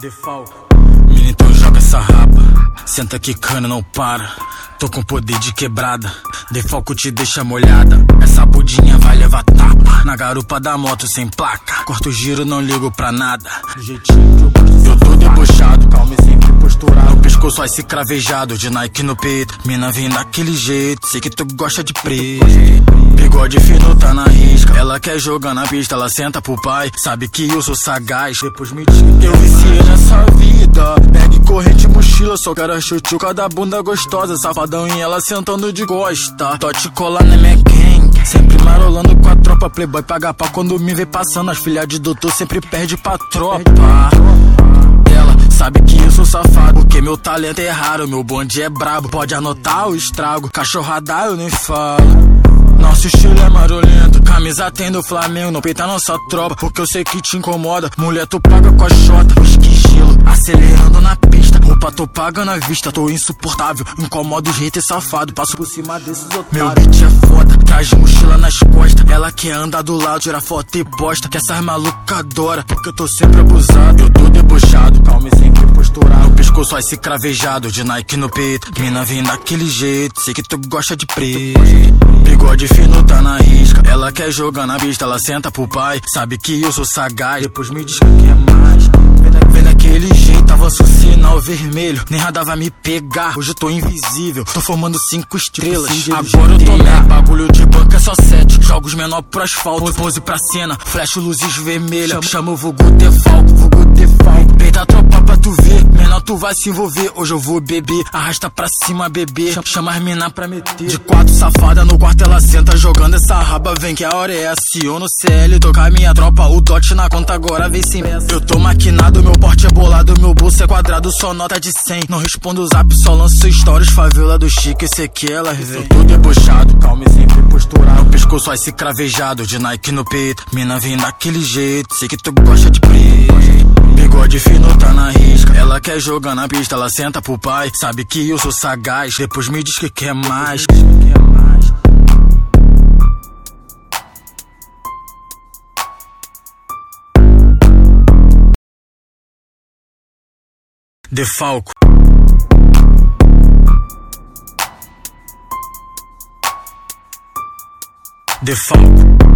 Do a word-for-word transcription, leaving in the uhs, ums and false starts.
Defalco. Menino, então joga essa raba. Senta que cana não para. Tô com poder de quebrada. Defalco te deixa molhada. Essa budinha vai levar tapa. Na garupa da moto sem placa. Corto o giro, não ligo pra nada. Do jeitinho que eu gosto. Eu tô debochado, calma e sempre posturado. No pescoço vai se cravejado. De Nike no peito. Mina vem daquele jeito. Sei que tu gosta de preto. Bigode fino tá na risca. Ela quer jogar na pista, ela senta pro pai. Sabe que eu sou sagaz. Depois me diz que eu viciei nessa vida. Pegue corrente, mochila, só quero a chuchuca da bunda gostosa. Safadão e ela sentando de costa. Tote cola na minha gang. Sempre marolando com a tropa. Playboy paga pau quando me vê passando. As filhas de doutor sempre perde pra tropa. Ela sabe que eu sou safado, porque meu talento é raro. Meu bonde é brabo, pode anotar o estrago. Cachorrada eu nem falo. Nosso estilo é marolento, camisa tem do Flamengo. Não peita nossa tropa, porque eu sei que te incomoda. Mulher, tu paga com a xota, whisky gelo, acelerando na pista. Roupa, tô pagando à vista, tô insuportável. Incomodo os haters safado, passo por cima desses otários. Meu beat é foda, traz mochila nas costas. Ela quer andar do lado, tira foto e posta. Que essas malucas adoram, porque eu tô sempre abusado. Eu tô debochado, calma e sempre posturado. No pescoço vai se cravejado, de Nike no peito. Mina vem daquele jeito, sei que tu gosta de preto. Bigode fino tá na risca. Ela quer jogar na pista, ela senta pro pai. Sabe que eu sou sagaz. Depois me diz que quer mais. Vem daquele jeito, avanço sinal vermelho. Nem nada vai me pegar. Hoje eu tô invisível, tô formando cinco estrelas. Agora eu tô mega, bagulho de banco é só sete. Jogos menor pro asfalto, pose pra cena. Flash luzes vermelhas. Chama o vulgo Defalco, vulgo Defalco. Peita a tropa pra tu ver, menor tu vai se envolver. Hoje eu vou beber, arrasta pra cima bebê. Chama as mina pra meter. De quatro safada no quarto ela senta jogando essa raba. Vem que a hora é aciono C L, tocar minha tropa. O dot na conta agora vem sem peça. Eu tô maquinado, meu porte é bolado. Meu bolso é quadrado, só nota de cem. Não respondo o zap, só lanço stories. Favela do Chico, esse aqui elas vêm. Eu tô debochado, calma e sempre posturado. No pescoço vai se cravejado, de Nike no peito. Mina vem daquele jeito, sei que tu gosta de preto. Bigode fino tá na risca. Ela quer jogar na pista, ela senta pro pai. Sabe que eu sou sagaz. Depois me diz que quer mais. Defalco. Defalco.